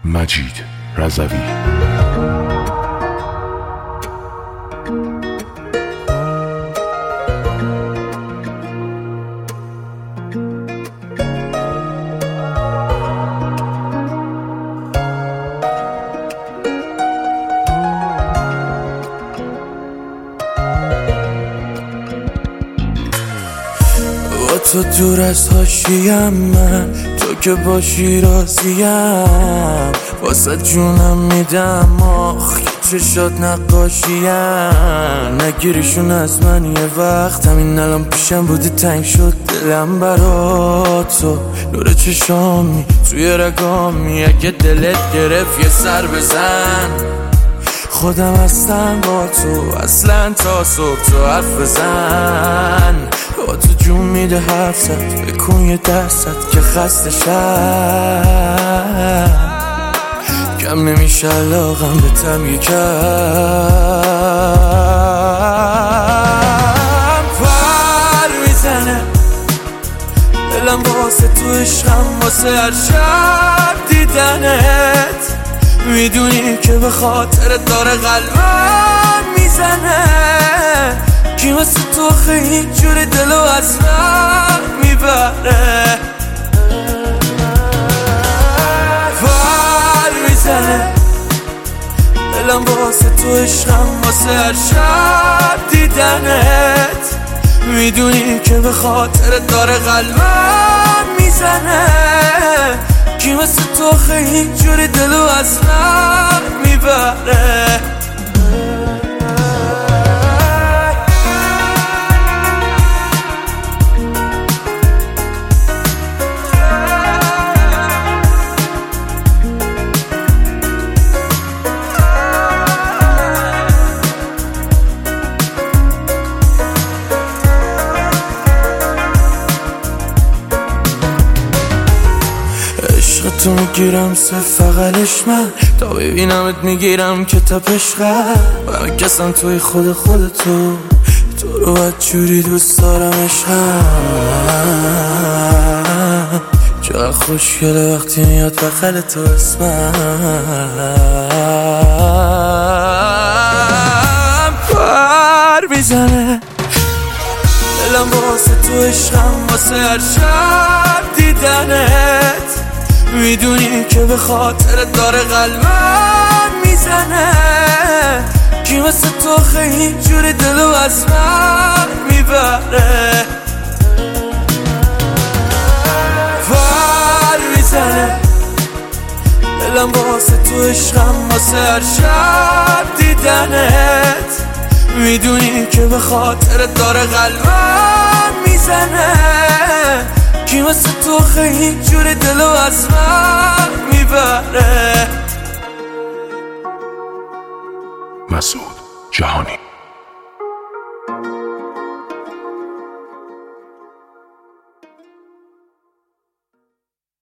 مجید رضوی. تو دور از حاشیم، من تو که باشی راضیم، واسه جونم میدم آخ چشات نقاشیم. نگیریشون از من یه وقت، همین الان پیشم بودی تنگ شد دلم برا تو. نور چشامی توی رگامی، اگه دلت گرفت یه سر بزن. خودم هستم با تو اصلا تا صبح، تو حرف بزن. با تو جون میده حرف زد، بکن یه درصد که خسته شد. کم نمیشه علاقم به تم یکم. پر میزنه دلم واسه تو عشقم، واسه هر شب دیدنت. میدونی که به خاطر داره قلبم میزنه. کی مثل تو خیلی جوری دلو از من میبره. پر میزنه دلم واسه تو عشقم، واسه هر شب دیدنت. میدونی که به خاطر داره قلبم میزنه. کی مثل تو خیلی جوری دلو از من میبره. تو میگیرم صرف فقلش من، تا ببینمت میگیرم که تپشقم. من کسم توی خودتو، تو رو باید جوری دوست دارم عشقم. چقدر خوشگله وقتی میاد بغل تو اسمم. پر میزنه دلم واسه تو عشقم، واسه هر شب دیدنت. میدونی که به خاطر داره قلبم میزنه. کی مثل تو خیلی جوری دلو از من میبره. پر میزنه دلم واسه تو عشقم، واسه هر شب دیدنت. میدونی که به خاطر داره قلبم میزنه. کی مثل تو خیلی جوری دلو از من میبره. مسعود جهانی.